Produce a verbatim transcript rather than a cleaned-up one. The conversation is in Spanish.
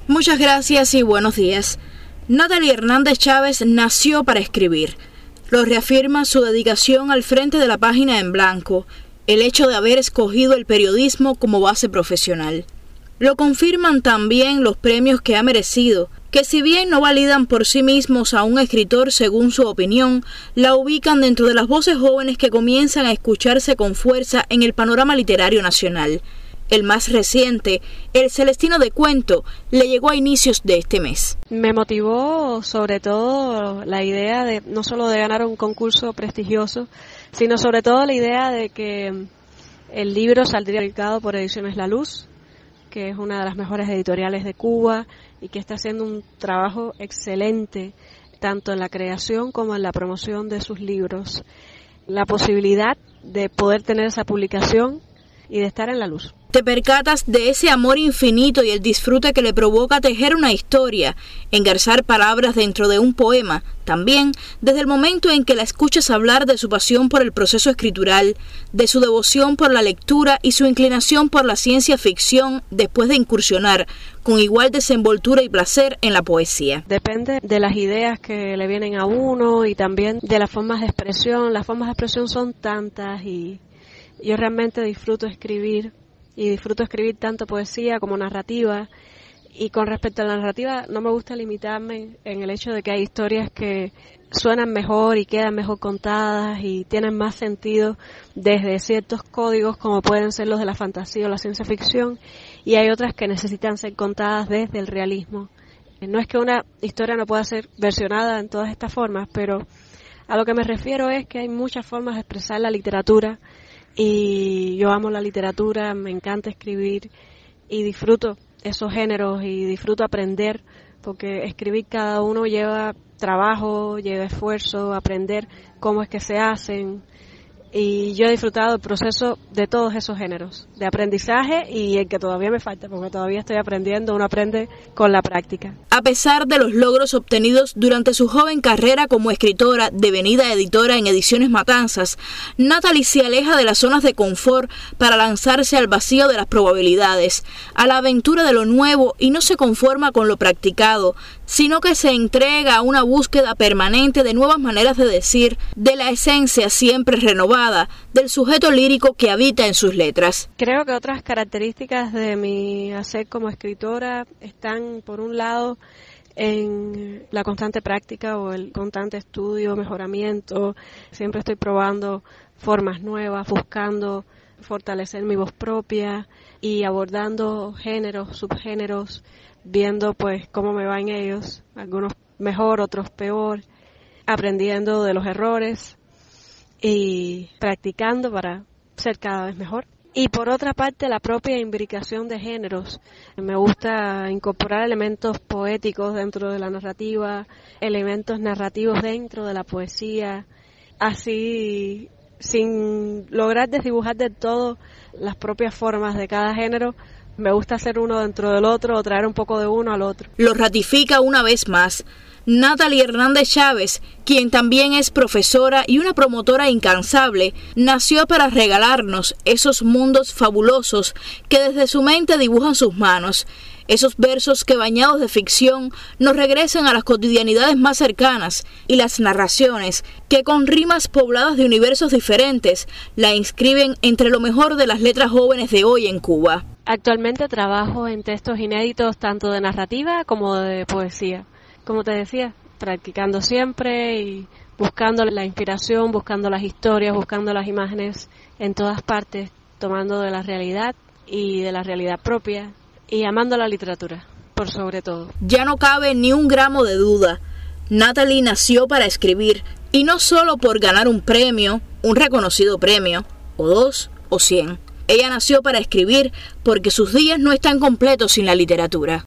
Muchas gracias y buenos días. Natalie Hernández Chávez nació para escribir. Lo reafirma su dedicación al frente de la página en blanco, el hecho de haber escogido el periodismo como base profesional. Lo confirman también los premios que ha merecido, que si bien no validan por sí mismos a un escritor según su opinión, la ubican dentro de las voces jóvenes que comienzan a escucharse con fuerza en el panorama literario nacional. El más reciente, El Celestino de Cuento, le llegó a inicios de este mes. Me motivó sobre todo la idea de no solo de ganar un concurso prestigioso, sino sobre todo la idea de que el libro saldría publicado por Ediciones La Luz, que es una de las mejores editoriales de Cuba y que está haciendo un trabajo excelente tanto en la creación como en la promoción de sus libros. La posibilidad de poder tener esa publicación y de estar en la luz. Te percatas de ese amor infinito y el disfrute que le provoca tejer una historia, engarzar palabras dentro de un poema, también desde el momento en que la escuchas hablar de su pasión por el proceso escritural, de su devoción por la lectura y su inclinación por la ciencia ficción después de incursionar con igual desenvoltura y placer en la poesía. Depende de las ideas que le vienen a uno y también de las formas de expresión. Las formas de expresión son tantas y yo realmente disfruto escribir. Y disfruto escribir tanto poesía como narrativa. Y con respecto a la narrativa, no me gusta limitarme en el hecho de que hay historias que suenan mejor y quedan mejor contadas y tienen más sentido desde ciertos códigos como pueden ser los de la fantasía o la ciencia ficción, y hay otras que necesitan ser contadas desde el realismo. No es que una historia no pueda ser versionada en todas estas formas, pero a lo que me refiero es que hay muchas formas de expresar la literatura. Y yo amo la literatura, me encanta escribir y disfruto esos géneros y disfruto aprender, porque escribir cada uno lleva trabajo, lleva esfuerzo, aprender cómo es que se hacen. Y yo he disfrutado el proceso de todos esos géneros, de aprendizaje y el que todavía me falta, porque todavía estoy aprendiendo, uno aprende con la práctica. A pesar de los logros obtenidos durante su joven carrera como escritora, devenida editora en Ediciones Matanzas, Natalie se aleja de las zonas de confort para lanzarse al vacío de las probabilidades, a la aventura de lo nuevo, y no se conforma con lo practicado, sino que se entrega a una búsqueda permanente de nuevas maneras de decir, de la esencia siempre renovada del sujeto lírico que habita en sus letras. Creo que otras características de mi hacer como escritora están, por un lado, en la constante práctica o el constante estudio, mejoramiento. Siempre estoy probando formas nuevas, buscando fortalecer mi voz propia y abordando géneros, subgéneros, viendo pues cómo me va en ellos, algunos mejor, otros peor, aprendiendo de los errores y practicando para ser cada vez mejor. Y por otra parte, la propia imbricación de géneros. Me gusta incorporar elementos poéticos dentro de la narrativa, elementos narrativos dentro de la poesía, así sin lograr desdibujar del todo las propias formas de cada género. Me gusta hacer uno dentro del otro o traer un poco de uno al otro. Lo ratifica una vez más Natalie Hernández Chávez, quien también es profesora y una promotora incansable, nació para regalarnos esos mundos fabulosos que desde su mente dibujan sus manos, esos versos que bañados de ficción nos regresan a las cotidianidades más cercanas, y las narraciones que con rimas pobladas de universos diferentes la inscriben entre lo mejor de las letras jóvenes de hoy en Cuba. Actualmente trabajo en textos inéditos tanto de narrativa como de poesía. Como te decía, practicando siempre y buscando la inspiración, buscando las historias, buscando las imágenes en todas partes, tomando de la realidad y de la realidad propia y amando la literatura, por sobre todo. Ya no cabe ni un gramo de duda. Natalie nació para escribir, y no solo por ganar un premio, un reconocido premio, o dos, o cien. Ella nació para escribir porque sus días no están completos sin la literatura.